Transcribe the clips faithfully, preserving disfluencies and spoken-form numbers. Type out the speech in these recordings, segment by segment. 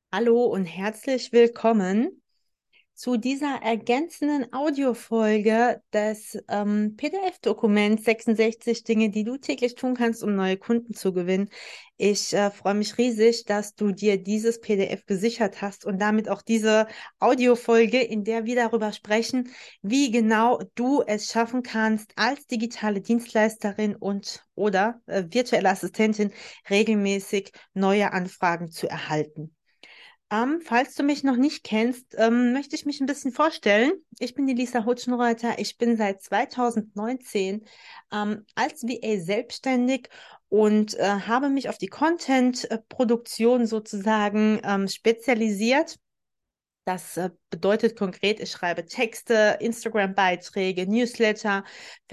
Hallo und herzlich willkommen zu dieser ergänzenden Audiofolge des ähm, P D F-Dokuments sechsundsechzig Dinge, die du täglich tun kannst, um neue Kunden zu gewinnen. Ich äh, freue mich riesig, dass du dir dieses P D F gesichert hast und damit auch diese Audiofolge, in der wir darüber sprechen, wie genau du es schaffen kannst, als digitale Dienstleisterin und oder äh, virtuelle Assistentin regelmäßig neue Anfragen zu erhalten. Ähm, falls du mich noch nicht kennst, ähm, möchte ich mich ein bisschen vorstellen. Ich bin die Lisa Hutschenreuter. Ich bin seit zweitausendneunzehn ähm, als V A selbstständig und äh, habe mich auf die Content-Produktion sozusagen ähm, spezialisiert. Das äh, bedeutet konkret, ich schreibe Texte, Instagram-Beiträge, Newsletter,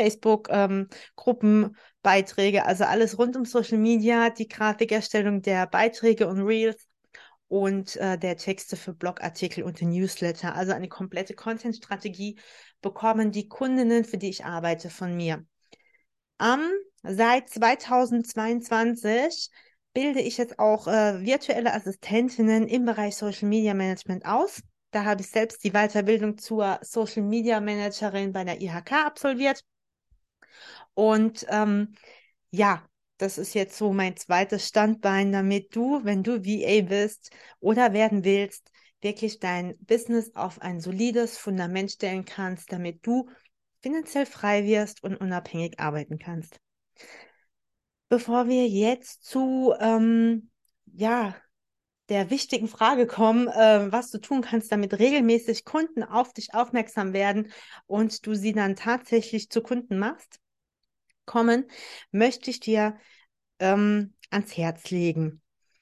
Facebook-Gruppenbeiträge, also alles rund um Social Media, die Grafikerstellung der Beiträge und Reels und äh, der Texte für Blogartikel und den Newsletter. Also eine komplette Content-Strategie bekommen die Kundinnen, für die ich arbeite, von mir. Ähm, Seit zweitausendzweiundzwanzig bilde ich jetzt auch äh, virtuelle Assistentinnen im Bereich Social Media Management aus. Da habe ich selbst die Weiterbildung zur Social Media Managerin bei der I H K absolviert. Und ähm, ja, das ist jetzt so mein zweites Standbein, damit du, wenn du V A bist oder werden willst, wirklich dein Business auf ein solides Fundament stellen kannst, damit du finanziell frei wirst und unabhängig arbeiten kannst. Bevor wir jetzt zu ähm, ja, der wichtigen Frage kommen, äh, was du tun kannst, damit regelmäßig Kunden auf dich aufmerksam werden und du sie dann tatsächlich zu Kunden machst, kommen, möchte ich dir ähm, ans Herz legen.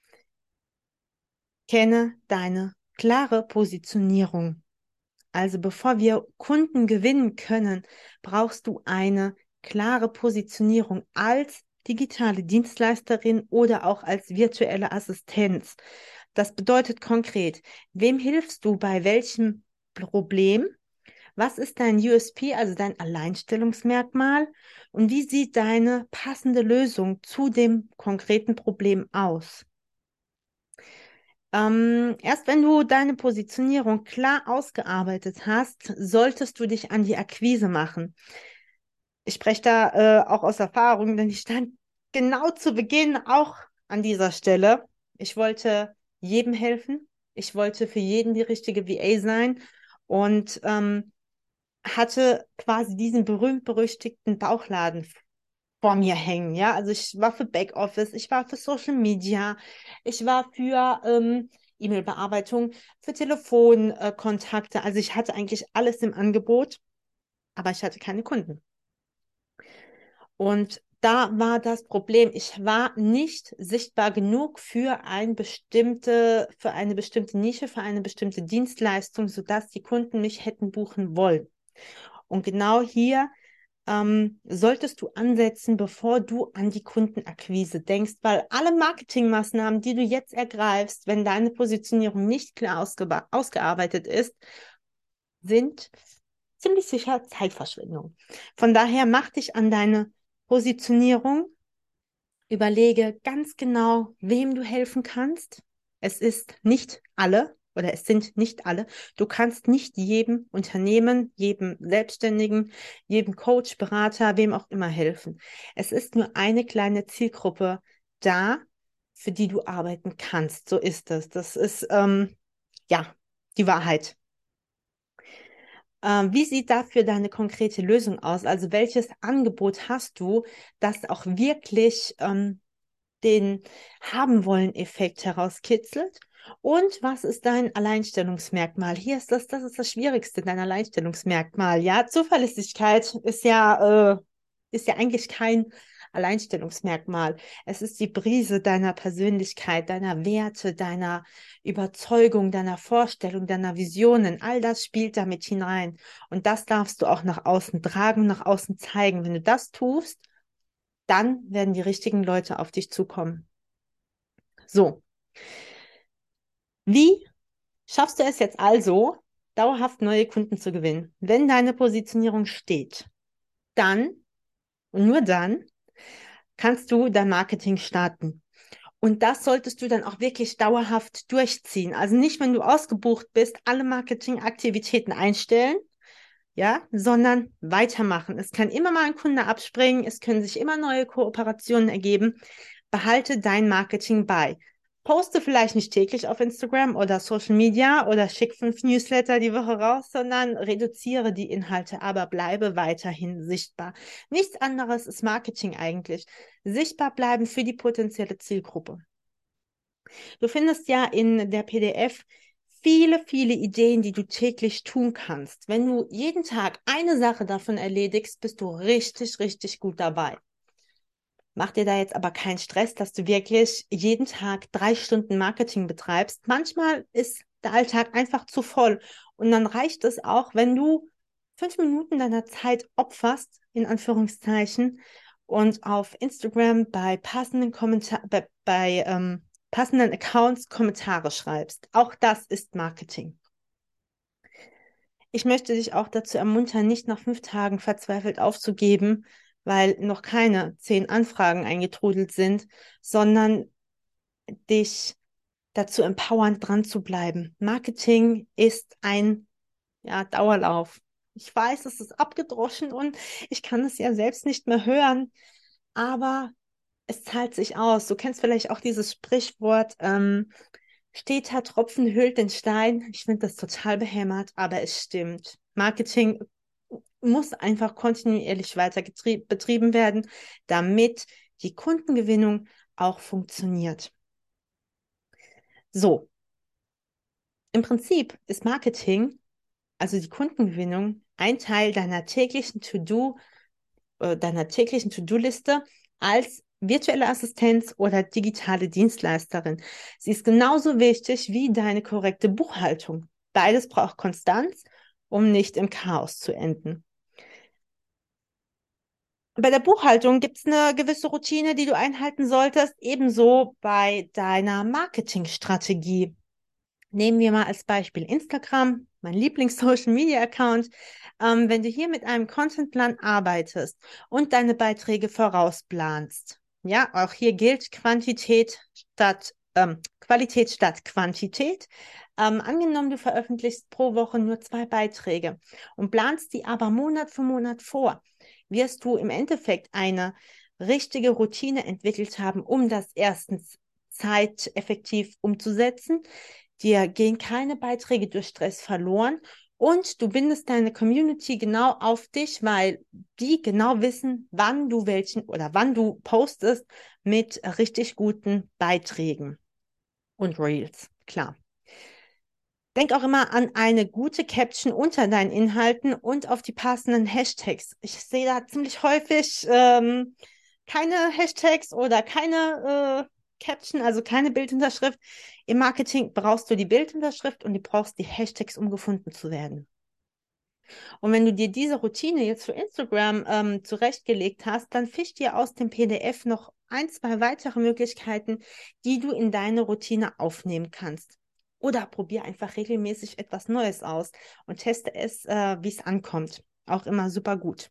Kenne deine klare Positionierung. Also bevor wir Kunden gewinnen können, brauchst du eine klare Positionierung als digitale Dienstleisterin oder auch als virtuelle Assistenz. Das bedeutet konkret, wem hilfst du bei welchem Problem? Was ist dein U S P, also dein Alleinstellungsmerkmal? Und wie sieht deine passende Lösung zu dem konkreten Problem aus? Ähm, erst wenn du deine Positionierung klar ausgearbeitet hast, solltest du dich an die Akquise machen. Ich spreche da äh, auch aus Erfahrung, denn ich stand genau zu Beginn auch an dieser Stelle. Ich wollte jedem helfen. Ich wollte für jeden die richtige V A sein und ähm, hatte quasi diesen berühmt-berüchtigten Bauchladen vor mir hängen. Ja, also ich war für Backoffice, ich war für Social Media, ich war für ähm, E-Mail-Bearbeitung, für Telefonkontakte. Äh, Kontakte. Also ich hatte eigentlich alles im Angebot, aber ich hatte keine Kunden. Und da war das Problem, ich war nicht sichtbar genug für ein bestimmte, für eine bestimmte Nische, für eine bestimmte Dienstleistung, sodass die Kunden mich hätten buchen wollen. Und genau hier ähm, solltest du ansetzen, bevor du an die Kundenakquise denkst, weil alle Marketingmaßnahmen, die du jetzt ergreifst, wenn deine Positionierung nicht klar ausge ausgearbeitet ist, sind ziemlich sicher Zeitverschwendung. Von daher mach dich an deine Positionierung, überlege ganz genau, wem du helfen kannst. Es ist nicht alle oder es sind nicht alle. Du kannst nicht jedem Unternehmen, jedem Selbstständigen, jedem Coach, Berater, wem auch immer helfen. Es ist nur eine kleine Zielgruppe da, für die du arbeiten kannst. So ist es. Das ist ähm, ja die Wahrheit. Ähm, wie sieht dafür deine konkrete Lösung aus? Also welches Angebot hast du, das auch wirklich ähm, den haben wollen Effekt herauskitzelt? Und was ist dein Alleinstellungsmerkmal? Hier ist das, das ist das Schwierigste, dein Alleinstellungsmerkmal. Ja, Zuverlässigkeit ist ja, äh, ist ja eigentlich kein Alleinstellungsmerkmal. Es ist die Brise deiner Persönlichkeit, deiner Werte, deiner Überzeugung, deiner Vorstellung, deiner Visionen. All das spielt damit hinein. Und das darfst du auch nach außen tragen, nach außen zeigen. Wenn du das tust, dann werden die richtigen Leute auf dich zukommen. So, wie schaffst du es jetzt also, dauerhaft neue Kunden zu gewinnen? Wenn deine Positionierung steht, dann und nur dann kannst du dein Marketing starten. Und das solltest du dann auch wirklich dauerhaft durchziehen. Also nicht, wenn du ausgebucht bist, alle Marketingaktivitäten einstellen, ja, sondern weitermachen. Es kann immer mal ein Kunde abspringen, es können sich immer neue Kooperationen ergeben. Behalte dein Marketing bei. Poste vielleicht nicht täglich auf Instagram oder Social Media oder schick fünf Newsletter die Woche raus, sondern reduziere die Inhalte, aber bleibe weiterhin sichtbar. Nichts anderes ist Marketing eigentlich. Sichtbar bleiben für die potenzielle Zielgruppe. Du findest ja in der P D F viele, viele Ideen, die du täglich tun kannst. Wenn du jeden Tag eine Sache davon erledigst, bist du richtig, richtig gut dabei. Mach dir da jetzt aber keinen Stress, dass du wirklich jeden Tag drei Stunden Marketing betreibst. Manchmal ist der Alltag einfach zu voll und dann reicht es auch, wenn du fünf Minuten deiner Zeit opferst, in Anführungszeichen, und auf Instagram bei passenden Kommentar bei, bei ähm, passenden Accounts Kommentare schreibst. Auch das ist Marketing. Ich möchte dich auch dazu ermuntern, nicht nach fünf Tagen verzweifelt aufzugeben, weil noch keine zehn Anfragen eingetrudelt sind, sondern dich dazu empowern, dran zu bleiben. Marketing ist ein, ja, Dauerlauf. Ich weiß, es ist abgedroschen und ich kann es ja selbst nicht mehr hören, aber es zahlt sich aus. Du kennst vielleicht auch dieses Sprichwort, ähm, steter Tropfen höhlt den Stein. Ich finde das total behämmert, aber es stimmt. Marketing muss einfach kontinuierlich weiter betrieben werden, damit die Kundengewinnung auch funktioniert. So, im Prinzip ist Marketing, also die Kundengewinnung, ein Teil deiner täglichen To-Do, äh, deiner täglichen To-Do-Liste als virtuelle Assistenz oder digitale Dienstleisterin. Sie ist genauso wichtig wie deine korrekte Buchhaltung. Beides braucht Konstanz, um nicht im Chaos zu enden. Bei der Buchhaltung gibt es eine gewisse Routine, die du einhalten solltest, ebenso bei deiner Marketingstrategie. Nehmen wir mal als Beispiel Instagram, mein Lieblings-Social-Media-Account. Ähm, wenn du hier mit einem Contentplan arbeitest und deine Beiträge vorausplanst, ja, auch hier gilt Quantität statt ähm, Qualität statt Quantität. Ähm, angenommen, du veröffentlichst pro Woche nur zwei Beiträge und planst die aber Monat für Monat vor, wirst du im Endeffekt eine richtige Routine entwickelt haben, um das erstens zeiteffektiv umzusetzen. Dir gehen keine Beiträge durch Stress verloren und du bindest deine Community genau auf dich, weil die genau wissen, wann du welchen oder wann du postest mit richtig guten Beiträgen und Reels, klar. Denk auch immer an eine gute Caption unter deinen Inhalten und auf die passenden Hashtags. Ich sehe da ziemlich häufig ähm, keine Hashtags oder keine äh, Caption, also keine Bildunterschrift. Im Marketing brauchst du die Bildunterschrift und du brauchst die Hashtags, um gefunden zu werden. Und wenn du dir diese Routine jetzt für Instagram ähm, zurechtgelegt hast, dann fisch dir aus dem P D F noch ein, zwei weitere Möglichkeiten, die du in deine Routine aufnehmen kannst. Oder probier einfach regelmäßig etwas Neues aus und teste es, äh, wie es ankommt. Auch immer super gut.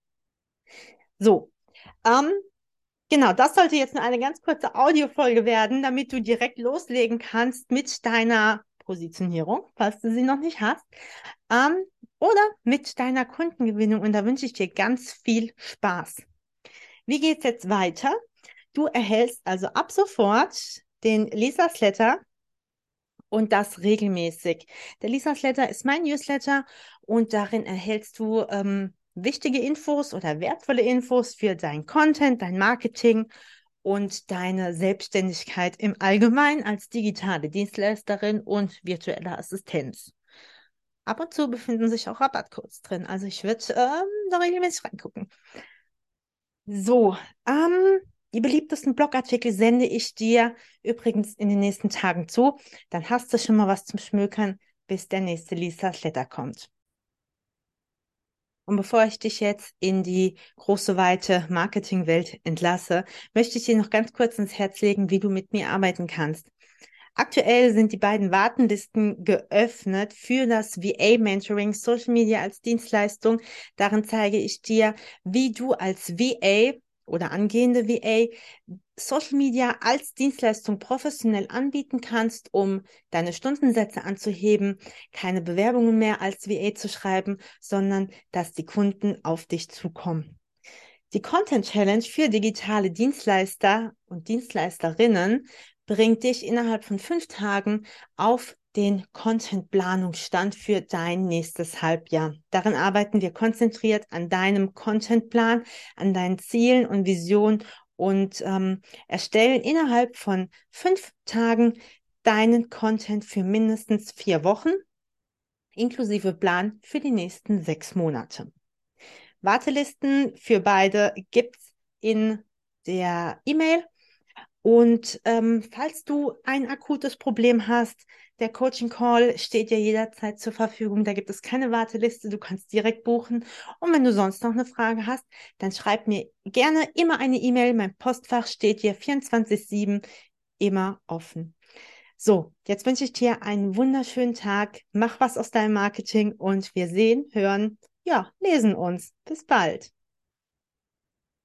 So, ähm, genau, das sollte jetzt nur eine ganz kurze Audiofolge werden, damit du direkt loslegen kannst mit deiner Positionierung, falls du sie noch nicht hast, ähm, oder mit deiner Kundengewinnung. Und da wünsche ich dir ganz viel Spaß. Wie geht es jetzt weiter? Du erhältst also ab sofort den Lisa-Letter und das regelmäßig. Der Lisa-Letter ist mein Newsletter und darin erhältst du ähm, wichtige Infos oder wertvolle Infos für dein Content, dein Marketing und deine Selbstständigkeit im Allgemeinen als digitale Dienstleisterin und virtuelle Assistenz. Ab und zu befinden sich auch Rabattcodes drin, also ich würde ähm, da regelmäßig reingucken. So, ähm, die beliebtesten Blogartikel sende ich dir übrigens in den nächsten Tagen zu. Dann hast du schon mal was zum Schmökern, bis der nächste Lisa-Letter kommt. Und bevor ich dich jetzt in die große, weite Marketingwelt entlasse, möchte ich dir noch ganz kurz ins Herz legen, wie du mit mir arbeiten kannst. Aktuell sind die beiden Wartenlisten geöffnet für das V A-Mentoring Social Media als Dienstleistung. Darin zeige ich dir, wie du als V A oder angehende V A Social Media als Dienstleistung professionell anbieten kannst, um deine Stundensätze anzuheben, keine Bewerbungen mehr als V A zu schreiben, sondern dass die Kunden auf dich zukommen. Die Content Challenge für digitale Dienstleister und Dienstleisterinnen bringt dich innerhalb von fünf Tagen auf den Content-Planungsstand für dein nächstes Halbjahr. Darin arbeiten wir konzentriert an deinem Contentplan, an deinen Zielen und Visionen und ähm, erstellen innerhalb von fünf Tagen deinen Content für mindestens vier Wochen, inklusive Plan für die nächsten sechs Monate. Wartelisten für beide gibt es in der E-Mail. Und ähm, falls du ein akutes Problem hast, der Coaching Call steht dir jederzeit zur Verfügung. Da gibt es keine Warteliste, du kannst direkt buchen. Und wenn du sonst noch eine Frage hast, dann schreib mir gerne immer eine E-Mail. Mein Postfach steht dir vierundzwanzig sieben immer offen. So, jetzt wünsche ich dir einen wunderschönen Tag. Mach was aus deinem Marketing und wir sehen, hören, ja, lesen uns. Bis bald.